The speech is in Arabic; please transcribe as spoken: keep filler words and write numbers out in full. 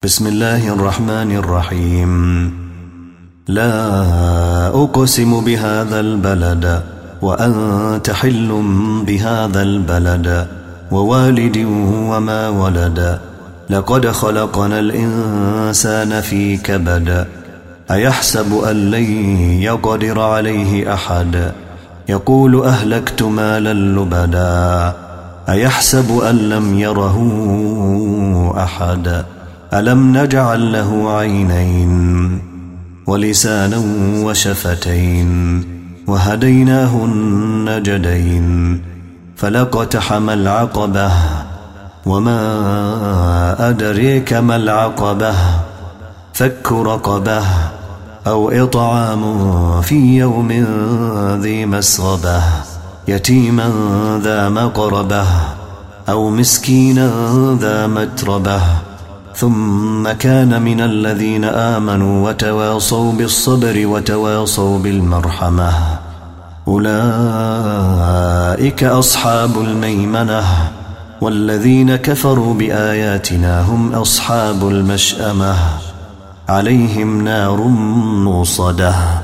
بسم الله الرحمن الرحيم. لا أقسم بهذا البلد وأنت حل بهذا البلد ووالد وما ولد. لقد خلقنا الإنسان في كبد. أيحسب أن لن يقدر عليه أحد. يقول أهلكت مالا لبدا. أيحسب أن لم يره أحد. ألم نجعل له عينين ولسانا وشفتين وهديناه النجدين فلاقتحم العقبة وما أدريك ما العقبة فك رقبة أو إطعام في يوم ذي مسغبة يتيما ذا مقربة أو مسكينا ذا متربة ثم كان من الذين آمنوا وتواصوا بالصبر وتواصوا بالمرحمة أولئك أصحاب الميمنة والذين كفروا بآياتنا هم أصحاب المشأمة عليهم نار موصدة.